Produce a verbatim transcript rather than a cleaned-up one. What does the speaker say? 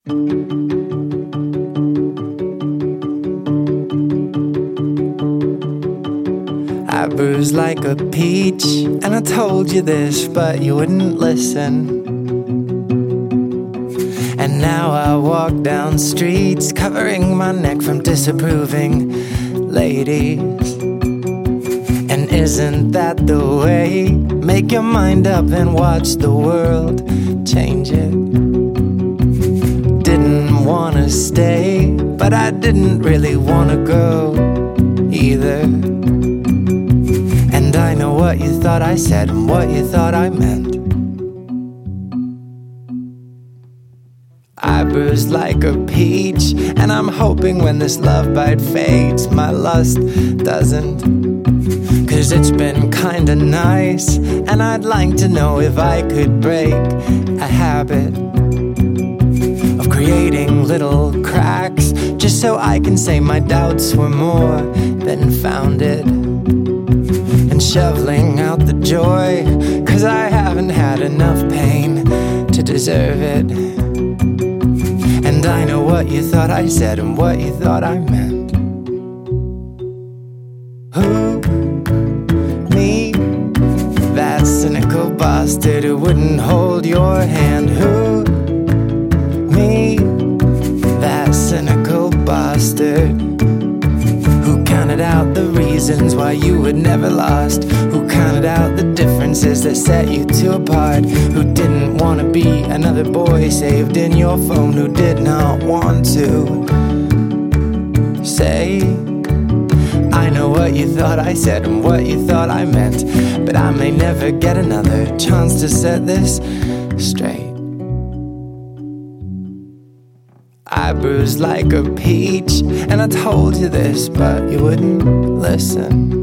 I bruised like a peach, and I told you this, but you wouldn't listen. And now I walk down streets, covering my neck from disapproving ladies. And isn't that the way? Make your mind up and watch the world change it. Didn't wanna stay, but I didn't really wanna go either. And I know what you thought I said and what you thought I meant. I bruised like a peach, and I'm hoping when this love bite fades, my lust doesn't. Cause it's been kinda nice, and I'd like to know if I could break a habit of creating little cracks, just so I can say my doubts were more than founded. And shoveling out the joy, cause I haven't had enough pain to deserve it. And I know what you thought I said and what you thought I meant. Who? Me? That cynical bastard who wouldn't hold your hand. Who? Me? That cynical bastard who counted out the reasons why you had never lost, who counted out the differences that set you two apart, who didn't want to be another boy saved in your phone, who did not want to say, I know what you thought I said and what you thought I meant, but I may never get another chance to set this straight. I bruised like a peach, and I told you this, but you wouldn't listen.